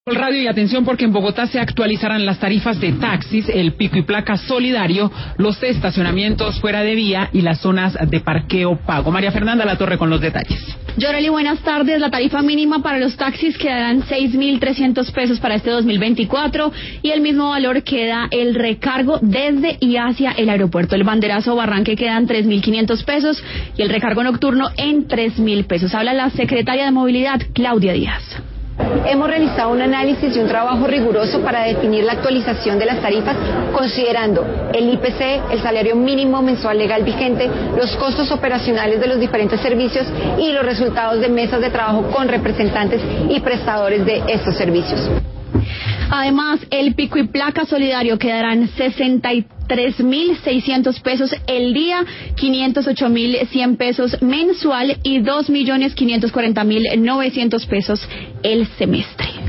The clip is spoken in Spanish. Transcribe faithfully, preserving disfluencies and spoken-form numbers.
Radio y atención porque en Bogotá se actualizarán las tarifas de taxis, el pico y placa solidario, los estacionamientos fuera de vía y las zonas de parqueo pago. María Fernanda Latorre con los detalles. Yoreli, buenas tardes. La tarifa mínima para los taxis quedarán seis mil trescientos pesos para este dos mil veinticuatro y el mismo valor queda el recargo desde y hacia el aeropuerto. El banderazo Barranque quedan tres mil quinientos pesos y el recargo nocturno en tres mil pesos. Habla la secretaria de Movilidad, Claudia Díaz. Hemos realizado un análisis y un trabajo riguroso para definir la actualización de las tarifas, considerando el I P C, el salario mínimo mensual legal vigente, los costos operacionales de los diferentes servicios y los resultados de mesas de trabajo con representantes y prestadores de estos servicios. Además, el pico y placa solidario quedarán sesenta y tres mil seiscientos pesos el día, quinientos ocho mil cien pesos mensual y dos millones quinientos cuarenta mil novecientos pesos el semestre.